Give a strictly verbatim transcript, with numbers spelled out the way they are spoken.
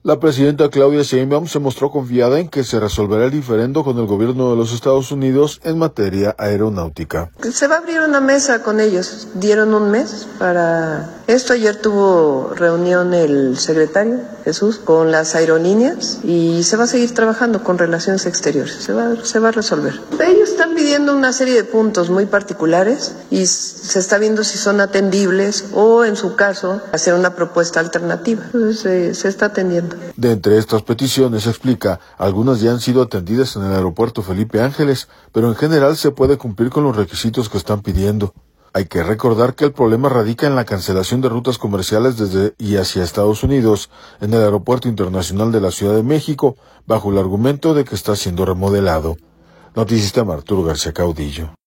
La presidenta Claudia Sheinbaum se mostró confiada en que se resolverá el diferendo con el gobierno de los Estados Unidos en materia aeronáutica. Se va a abrir una mesa con ellos. Dieron un mes para esto. Ayer tuvo reunión el secretario Jesús con las aerolíneas y se va a seguir trabajando con relaciones exteriores. Se va, se va a resolver. Ellos están pidiendo una serie de puntos muy particulares y se está viendo si son atendibles o, en su caso, hacer una propuesta alternativa. Entonces se, se está atendiendo. De entre estas peticiones, explica, algunas ya han sido atendidas en el aeropuerto Felipe Ángeles, pero en general se puede cumplir con los requisitos que están pidiendo. Hay que recordar que el problema radica en la cancelación de rutas comerciales desde y hacia Estados Unidos en el Aeropuerto Internacional de la Ciudad de México, bajo el argumento de que está siendo remodelado. Notisistema, Arturo García Caudillo.